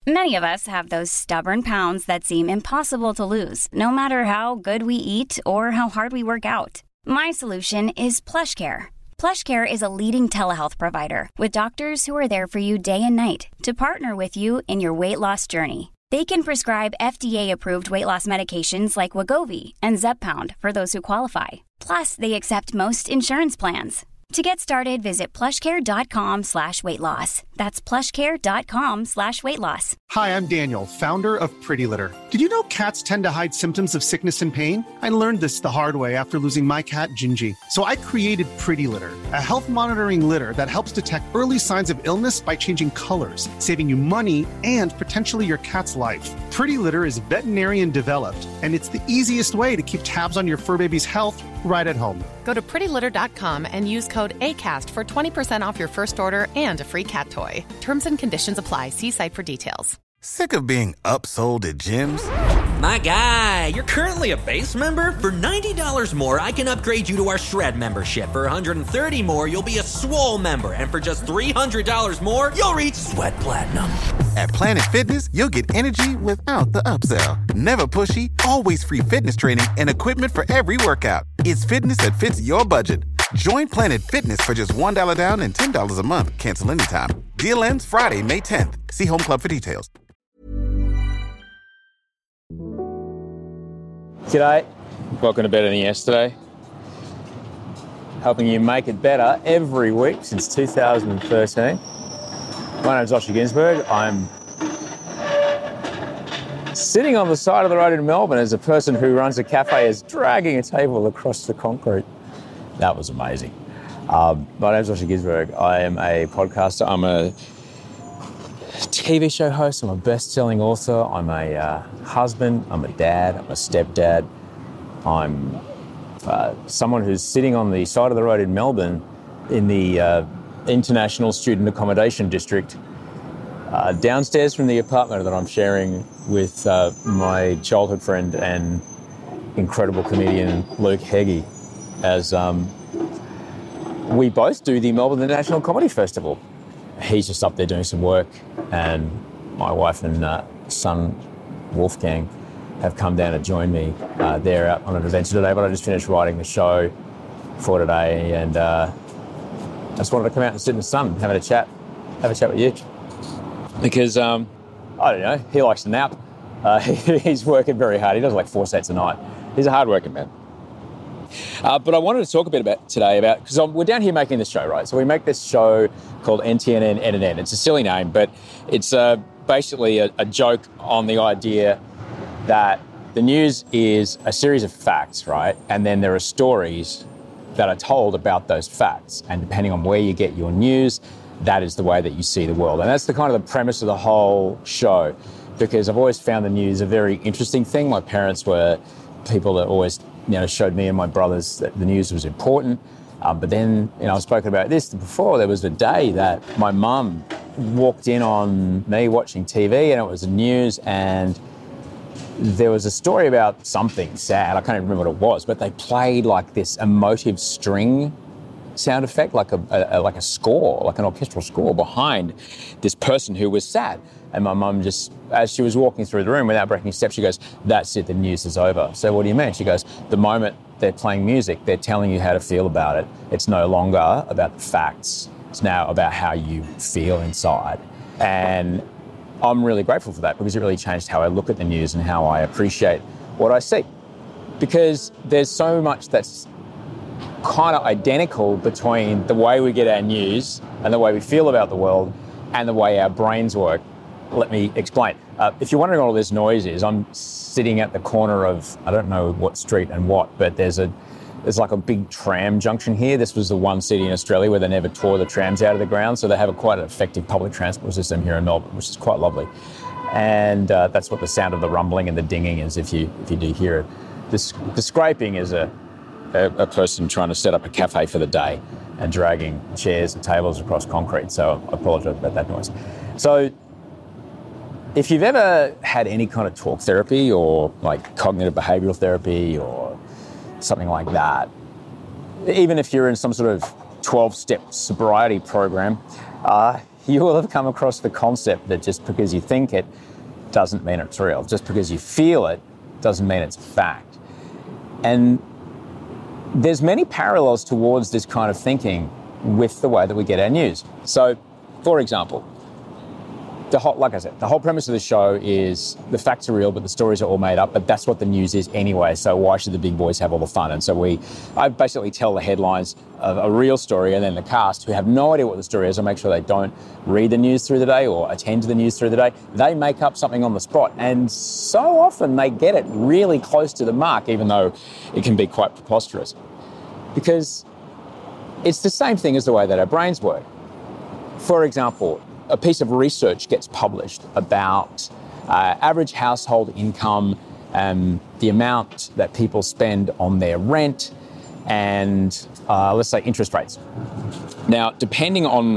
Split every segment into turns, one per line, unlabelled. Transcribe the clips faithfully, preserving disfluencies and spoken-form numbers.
Many of us have those stubborn pounds that seem impossible to lose, no matter how good we eat or how hard we work out. My solution is PlushCare. PlushCare is a leading telehealth provider with doctors who are there for you day and night to partner with you in your weight loss journey. They can prescribe F D A-approved weight loss medications like Wegovy and Zepbound for those who qualify. Plus, they accept most insurance plans. To get started, visit plushcare.com slash weight loss. That's plushcare.com slash weight loss.
Hi, I'm Daniel, founder of Pretty Litter. Did you know cats tend to hide symptoms of sickness and pain? I learned this the hard way after losing my cat, Gingy. So I created Pretty Litter, a health monitoring litter that helps detect early signs of illness by changing colors, saving you money and potentially your cat's life. Pretty Litter is veterinarian developed, and it's the easiest way to keep tabs on your fur baby's health right at home.
Go to pretty litter dot com and use code ACAST for twenty percent off your first order and a free cat toy. Terms and conditions apply. See site for details.
Sick of being upsold at gyms?
My guy, you're currently a base member? For ninety dollars more, I can upgrade you to our Shred membership. For one hundred thirty dollars more, you'll be a Swole member. And for just three hundred dollars more, you'll reach Sweat Platinum.
At Planet Fitness, you'll get energy without the upsell. Never pushy, always free fitness training and equipment for every workout. It's fitness that fits your budget. Join Planet Fitness for just one dollar down and ten dollars a month. Cancel anytime. Deal ends Friday, May tenth. See Home Club for details.
G'day, welcome to Better Than Yesterday. Helping you make it better every week since two thousand thirteen. My name's Osher Ginsberg. I'm sitting on the side of the road in Melbourne as a person who runs a cafe is dragging a table across the concrete. That was amazing. Um, my name's Osher Ginsberg. I am a podcaster. I'm a T V show host. I'm a best-selling author. I'm a uh, husband. I'm a dad. I'm a stepdad. I'm uh, someone who's sitting on the side of the road in Melbourne in the uh, International Student Accommodation District, uh, downstairs from the apartment that I'm sharing with uh, my childhood friend and incredible comedian Luke Heggie, as um, we both do the Melbourne International Comedy Festival. He's just up there doing some work, and my wife and uh, son Wolfgang have come down to join me. Uh, they're out on an adventure today, but I just finished writing the show for today, and uh, I just wanted to come out and sit in the sun, have a chat, have a chat with you. Because, um, I don't know, he likes to nap. Uh, he, he's working very hard. He does like four sets a night. He's a hard-working man. Uh, but I wanted to talk a bit about today about, because we're down here making this show, right? So we make this show called N T N N N N N. It's a silly name, but it's uh, basically a, a joke on the idea that the news is a series of facts, right? And then there are stories that are told about those facts. And depending on where you get your news, that is the way that you see the world. And that's the kind of the premise of the whole show, because I've always found the news a very interesting thing. My parents were people that always, you know, showed me and my brothers that the news was important. Um, but then, you know, I've spoken about this before. There was a day that my mum walked in on me watching T V, and it was the news, and there was a story about something sad. I can't even remember what it was, but they played like this emotive string sound effect, like a, a like a score, like an orchestral score behind this person who was sad. And my mum just, as she was walking through the room without breaking steps, she goes, "That's it, the news is over." So what do you mean? She goes, "The moment they're playing music, they're telling you how to feel about it. It's no longer about the facts. It's now about how you feel inside." And I'm really grateful for that, because it really changed how I look at the news and how I appreciate what I see. Because there's so much that's kind of identical between the way we get our news and the way we feel about the world and the way our brains work. Let me explain. Uh, if you're wondering what all this noise is, I'm sitting at the corner of, I don't know what street and what, but there's a there's like a big tram junction here. This was the one city in Australia where they never tore the trams out of the ground, so they have a quite an effective public transport system here in Melbourne, which is quite lovely. And uh, that's what the sound of the rumbling and the dinging is, if you if you do hear it. This, the scraping is a, a, a person trying to set up a cafe for the day and dragging chairs and tables across concrete, so I apologise about that noise. So if you've ever had any kind of talk therapy or like cognitive behavioural therapy or something like that, even if you're in some sort of twelve-step sobriety program, uh, you will have come across the concept that just because you think it doesn't mean it's real. Just because you feel it doesn't mean it's fact. And there's many parallels towards this kind of thinking with the way that we get our news. So, for example, the whole, like I said, the whole premise of the show is the facts are real, but the stories are all made up. But that's what the news is anyway. So why should the big boys have all the fun? And so we, I basically tell the headlines of a real story, and then the cast, who have no idea what the story is, I make sure they don't read the news through the day or attend to the news through the day. They make up something on the spot, and so often they get it really close to the mark, even though it can be quite preposterous. Because it's the same thing as the way that our brains work. For example, a piece of research gets published about uh, average household income, um, the amount that people spend on their rent, and uh, let's say interest rates. Now, depending on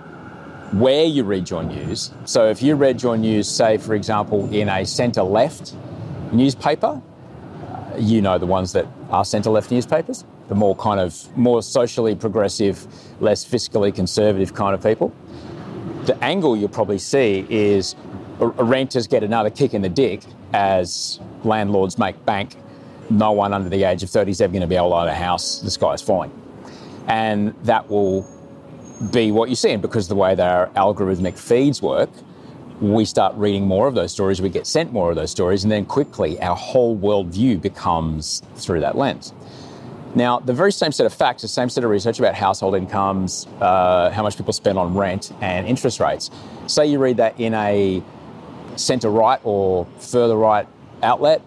where you read your news, so if you read your news, say, for example, in a centre-left newspaper, uh, you know the ones that are centre-left newspapers, the more kind of more socially progressive, less fiscally conservative kind of people. The angle you'll probably see is renters get another kick in the dick as landlords make bank. No one under the age of thirty is ever going to be able to own a house. The sky is falling. And that will be what you see. And because of the way that our algorithmic feeds work, we start reading more of those stories, we get sent more of those stories, and then quickly our whole worldview becomes through that lens. Now, the very same set of facts, the same set of research about household incomes, uh, how much people spend on rent and interest rates. Say you read that in a centre-right or further-right outlet,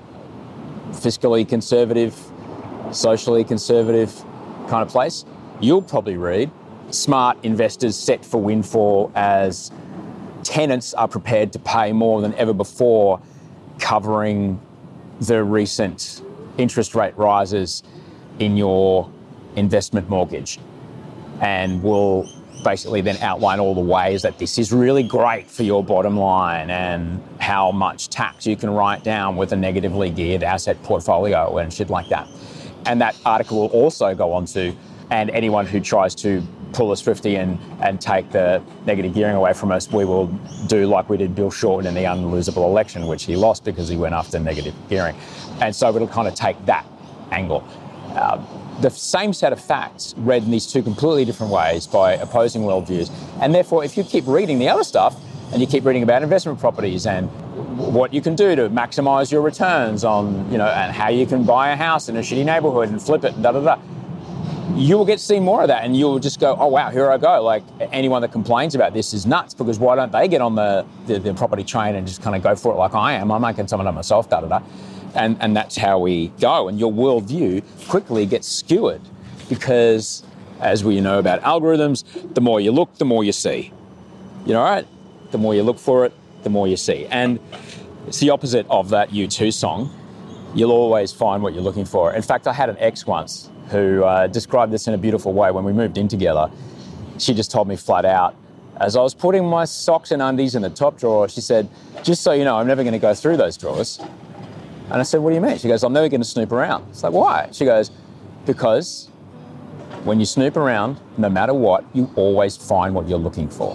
fiscally conservative, socially conservative kind of place, you'll probably read smart investors set for windfall as tenants are prepared to pay more than ever before, covering the recent interest rate rises in your investment mortgage, and will basically then outline all the ways that this is really great for your bottom line and how much tax you can write down with a negatively geared asset portfolio and shit like that. And that article will also go on to, and anyone who tries to pull a Swifty and, and take the negative gearing away from us, we will do like we did Bill Shorten in the unlosable election, which he lost because he went after negative gearing. And so it'll kind of take that angle. Uh, the same set of facts read in these two completely different ways by opposing worldviews. And therefore, if you keep reading the other stuff and you keep reading about investment properties and what you can do to maximize your returns on, you know, and how you can buy a house in a shitty neighborhood and flip it and da da da, you will get to see more of that, and you'll just go, oh wow, here I go. Like, anyone that complains about this is nuts, because why don't they get on the, the, the property train and just kind of go for it like I am? I'm making some of it myself, da da da. And, and that's how we go. And your worldview quickly gets skewered because, as we know about algorithms, the more you look, the more you see. You know, right? The more you look for it, the more you see. And it's the opposite of that U two song. You'll always find what you're looking for. In fact, I had an ex once who uh, described this in a beautiful way. When we moved in together, she just told me flat out, as I was putting my socks and undies in the top drawer, she said, just so you know, I'm never going to go through those drawers. And I said, what do you mean? She goes, I'm never going to snoop around. It's like, why? She goes, because when you snoop around, no matter what, you always find what you're looking for.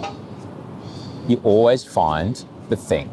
You always find the thing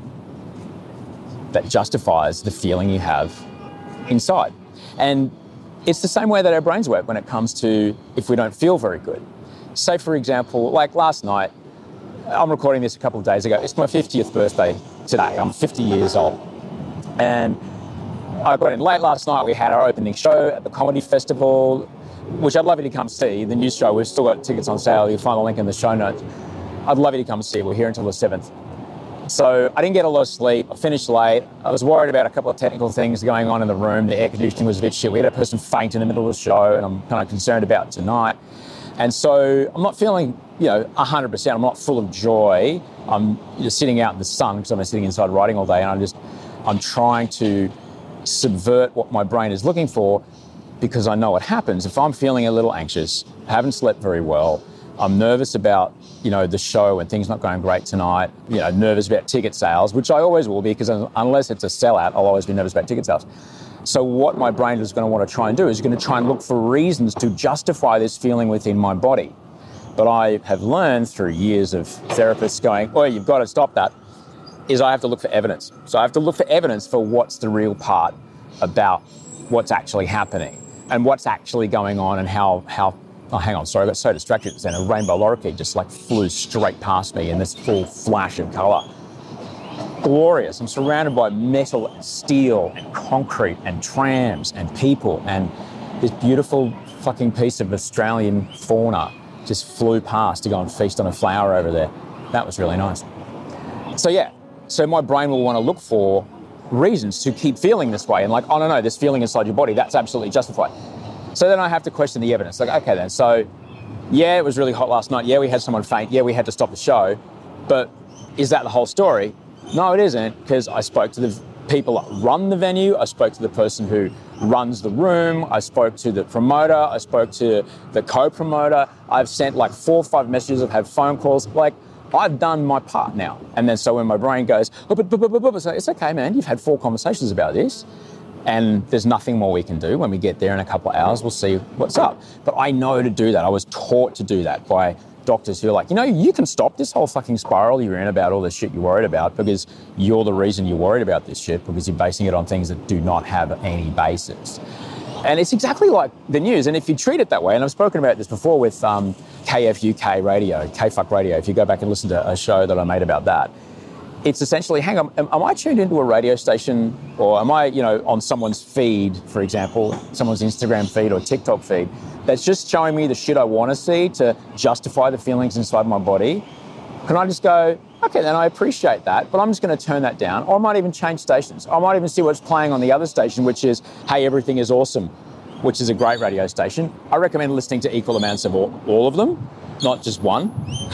that justifies the feeling you have inside. And it's the same way that our brains work when it comes to if we don't feel very good. Say, for example, like last night, I'm recording this a couple of days ago. It's my fiftieth birthday today. I'm fifty years old. And I got in late last night. We had our opening show at the Comedy Festival, which I'd love you to come see. The new show, we've still got tickets on sale. You'll find the link in the show notes. I'd love you to come see. We're here until the seventh. So I didn't get a lot of sleep. I finished late. I was worried about a couple of technical things going on in the room. The air conditioning was a bit shit. We had a person faint in the middle of the show, and I'm kind of concerned about tonight. And so I'm not feeling, you know, one hundred percent. I'm not full of joy. I'm just sitting out in the sun because I've been sitting inside writing all day, and I'm just, I'm trying to subvert what my brain is looking for, because I know what happens. If I'm feeling a little anxious, haven't slept very well, I'm nervous about, you know, the show and things not going great tonight, you know, nervous about ticket sales, which I always will be, because unless it's a sellout, I'll always be nervous about ticket sales. So what my brain is going to want to try and do is going to try and look for reasons to justify this feeling within my body. but I have learned through years of therapists going, oh, you've got to stop that, is I have to look for evidence. So I have to look for evidence for what's the real part about what's actually happening and what's actually going on and how, how oh, hang on, sorry, I got so distracted then a rainbow lorikeet just like flew straight past me in this full flash of colour. Glorious. I'm surrounded by metal and steel and concrete and trams and people, and this beautiful fucking piece of Australian fauna just flew past to go and feast on a flower over there. That was really nice. So yeah, so my brain will want to look for reasons to keep feeling this way and like, oh no, no, this feeling inside your body, that's absolutely justified. So then I have to question the evidence. Like, okay then, so yeah, it was really hot last night. Yeah, we had someone faint. Yeah, we had to stop the show. But is that the whole story? No, it isn't, because I spoke to the people that run the venue. I spoke to the person who runs the room. I spoke to the promoter. I spoke to the co-promoter. I've sent like four or five messages. I've had phone calls. Like, I've done my part now. And then so when my brain goes, oh, but, but, but, but, but, it's okay, man. You've had four conversations about this. And there's nothing more we can do. When we get there in a couple of hours, we'll see what's up. But I know to do that. I was taught to do that by doctors who are like, you know, you can stop this whole fucking spiral you're in about all the shit you're worried about because you're the reason you're worried about this shit because you're basing it on things that do not have any basis. And it's exactly like the news. And if you treat it that way, and I've spoken about this before with um, K F U K radio, K F U K radio, if you go back and listen to a show that I made about that, it's essentially, hang on, am, am I tuned into a radio station or am I, you know, on someone's feed, for example, someone's Instagram feed or TikTok feed that's just showing me the shit I want to see to justify the feelings inside my body? Can I just go, okay, then I appreciate that, but I'm just going to turn that down. Or I might even change stations. I might even see what's playing on the other station, which is, hey, everything is awesome, which is a great radio station. I recommend listening to equal amounts of all, all of them, not just one.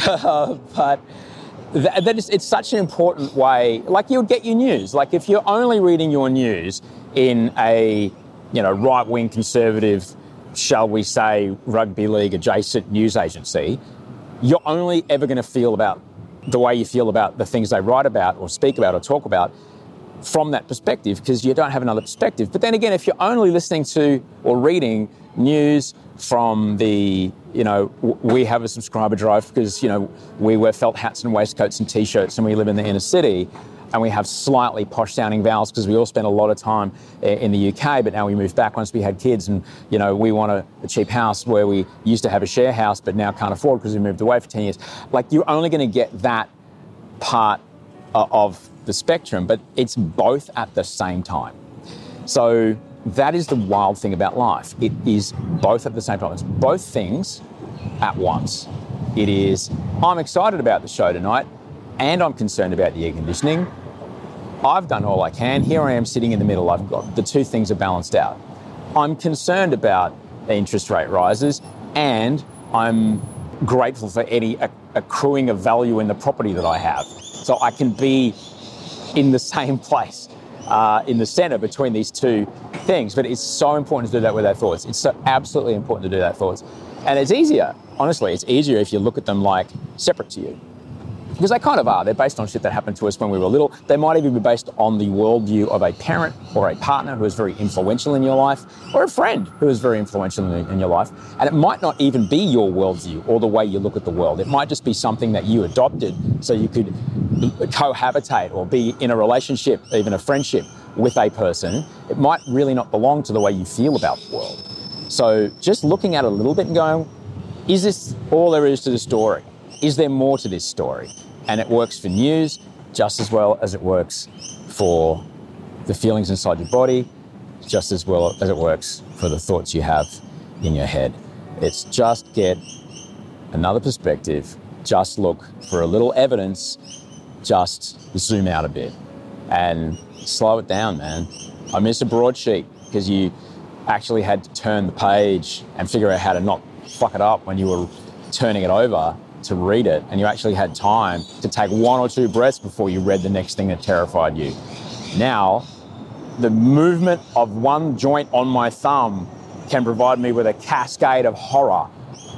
But that, that is, it's such an important way. Like, you'll get your news. Like, if you're only reading your news in a, you know, right-wing conservative, shall we say, rugby league adjacent news agency, you're only ever going to feel about the way you feel about the things they write about or speak about or talk about from that perspective, because you don't have another perspective. But then again, if you're only listening to or reading news from the, you know, w- we have a subscriber drive because, you know, we wear felt hats and waistcoats and T-shirts and we live in the inner city, and we have slightly posh-sounding vowels because we all spent a lot of time in the U K, but now we moved back once we had kids, and, you know, we want a, a cheap house where we used to have a share house but now can't afford because we moved away for ten years. Like, you're only going to get that part uh, of the spectrum, but it's both at the same time. So that is the wild thing about life. It is both at the same time. It's both things at once. It is, I'm excited about the show tonight and I'm concerned about the air conditioning. I've done all I can. Here I am sitting in the middle. I've got the two things are balanced out. I'm concerned about interest rate rises and I'm grateful for any accruing of value in the property that I have. So I can be in the same place, uh, in the center between these two things. But it's so important to do that with our thoughts. It's so absolutely important to do that thoughts. And it's easier, honestly, it's easier if you look at them like separate to you. Because they kind of are. They're based on shit that happened to us when we were little. They might even be based on the worldview of a parent or a partner who is very influential in your life, or a friend who is very influential in, in your life. And it might not even be your worldview or the way you look at the world. It might just be something that you adopted so you could cohabitate or be in a relationship, even a friendship with a person. It might really not belong to the way you feel about the world. So just looking at it a little bit and going, is this all there is to the story? Is there more to this story? And it works for news just as well as it works for the feelings inside your body, just as well as it works for the thoughts you have in your head. It's just get another perspective, just look for a little evidence, just zoom out a bit and slow it down, man. I miss a broadsheet because you actually had to turn the page and figure out how to not fuck it up when you were turning it over to read it, and you actually had time to take one or two breaths before you read the next thing that terrified you. Now, the movement of one joint on my thumb can provide me with a cascade of horror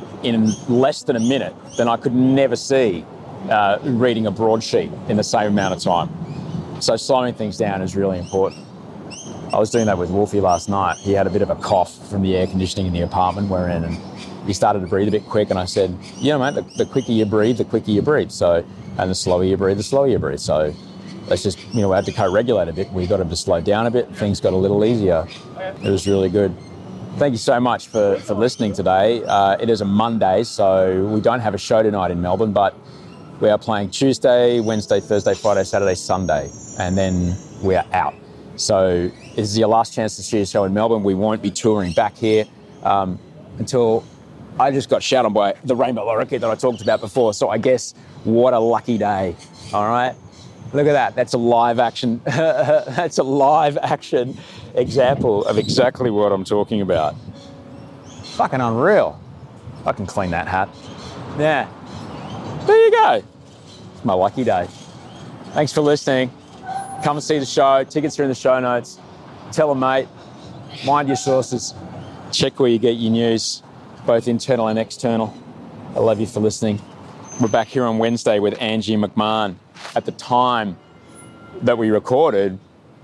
in less than a minute than I could never see uh, reading a broadsheet in the same amount of time. So slowing things down is really important. I was doing that with Wolfie last night. He had a bit of a cough from the air conditioning in the apartment we're in, and he started to breathe a bit quick, and I said, you know, mate, the, the quicker you breathe, the quicker you breathe. So, and the slower you breathe, the slower you breathe. So let's just, you know, we had to co-regulate a bit. We got him to slow down a bit. Things got a little easier. It was really good. Thank you so much for, for listening today. Uh, it is a Monday, so we don't have a show tonight in Melbourne, but we are playing Tuesday, Wednesday, Thursday, Friday, Saturday, Sunday, and then we are out. So this is your last chance to see a show in Melbourne. We won't be touring back here um, until I just got shouted on by the Rainbow Lorikeet that I talked about before. So I guess what a lucky day, all right? Look at that, that's a live action, that's a live action example of exactly what I'm talking about. Fucking unreal. I can clean that hat. Yeah, there you go. It's my lucky day. Thanks for listening. Come and see the show. Tickets are in the show notes. Tell a mate. Mind your sources. Check where you get your news, both internal and external. I love you for listening. We're back here on Wednesday with Angie McMahon. At the time that we recorded,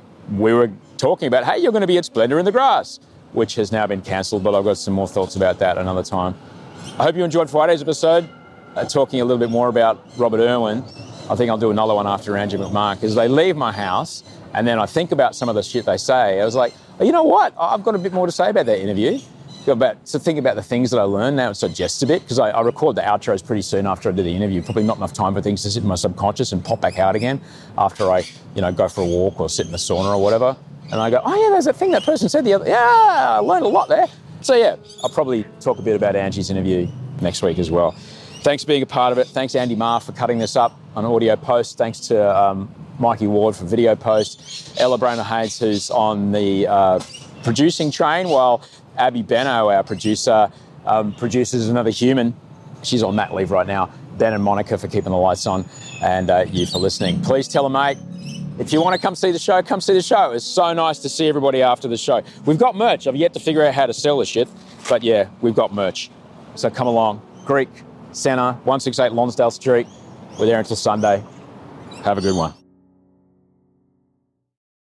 we were talking about, hey, you're going to be at Splendour in the Grass, which has now been cancelled, but I've got some more thoughts about that another time. I hope you enjoyed Friday's episode, uh, talking a little bit more about Robert Irwin. I think I'll do another one after Angie McMahon, because they leave my house and then I think about some of the shit they say. I was like, oh, you know what? I've got a bit more to say about that interview. About, to think about the things that I learned. Now it suggests a bit, because I, I record the outros pretty soon after I do the interview. Probably not enough time for things to sit in my subconscious and pop back out again after I, you know, go for a walk or sit in the sauna or whatever. And I go, oh yeah, there's that thing that person said the other, yeah, I learned a lot there. So yeah, I'll probably talk a bit about Angie's interview next week as well. Thanks for being a part of it. Thanks Andy Marr for cutting this up on audio post. Thanks to um, Mikey Ward for video post. Ella Brainer-Hayes, who's on the uh, producing train, while Abby Benno, our producer, um, produces Another Human. She's on mat leave right now. Ben and Monica for keeping the lights on, and uh, you for listening. Please tell a mate. If you want to come see the show, come see the show. It's so nice to see everybody after the show. We've got merch. I've yet to figure out how to sell this shit, but yeah, we've got merch. So come along. Greek Centre, one sixty-eight Lonsdale Street. We're there until Sunday. Have a good one.